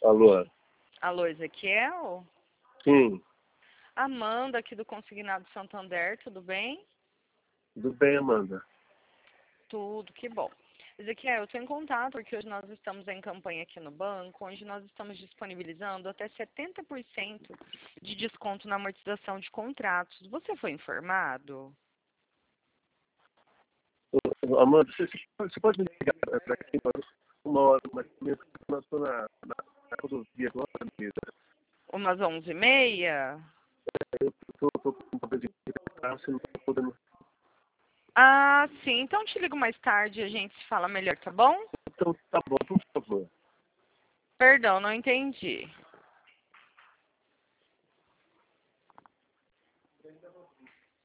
Alô? Alô, Ezequiel? Sim, Amanda, aqui do Consignado Santander, tudo bem? tudo bem, Amanda? Tudo, que bom. Ezequiel, eu estou em contato porque hoje nós estamos em campanha aqui no banco, onde nós estamos disponibilizando até 70% de desconto na amortização de contratos. Você foi informado? Amanda, você pode me ligar para aqui uma hora, mais ou menos, porque nós estamos na rodovia agora, Luísa. Umas 11h30? Eu estou com um problema de carro, você não está podendo. Ah, sim. Então te ligo mais tarde e a gente se fala melhor, tá bom? Então, tá bom, por favor. Perdão, não entendi.